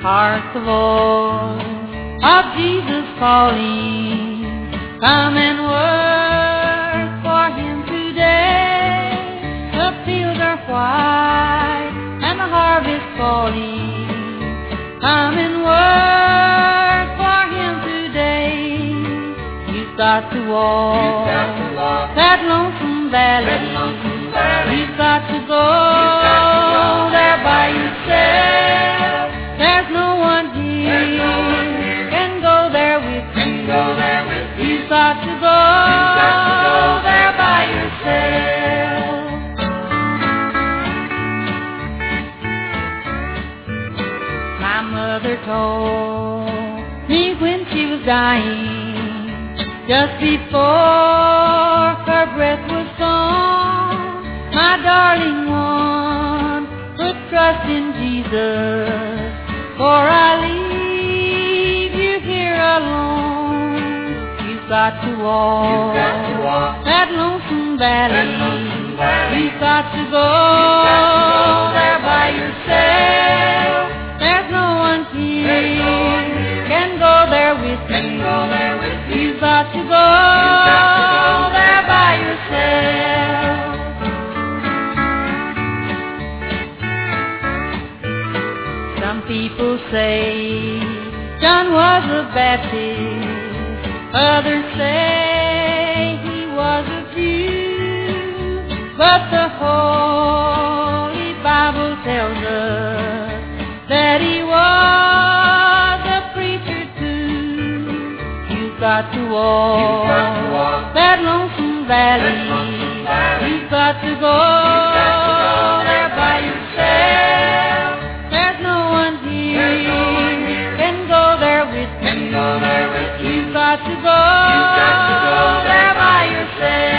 Hark the voice of Jesus calling, come and work for Him today. The fields are white and the harvest calling, come and work for Him today. You've got to walk that lonesome valley. You've got to go there by yourself. There's no one here can go there with you. You've got to go there by yourself. My mother told me when she was dying, just before her breath was gone, my darling one, put trust in Jesus, for I leave you here alone. You've got to walk that lonesome valley. You've got to go there by yourself. There's no one here can go there with you. You've got to go there by yourself. Some people say John was a Baptist, others say he was a Jew, but the Holy Bible tells us that he was a preacher too. You've got to walk that lonesome valley. You've got to go there by yourself. There's no one here can go there with you. You've got to go there by yourself.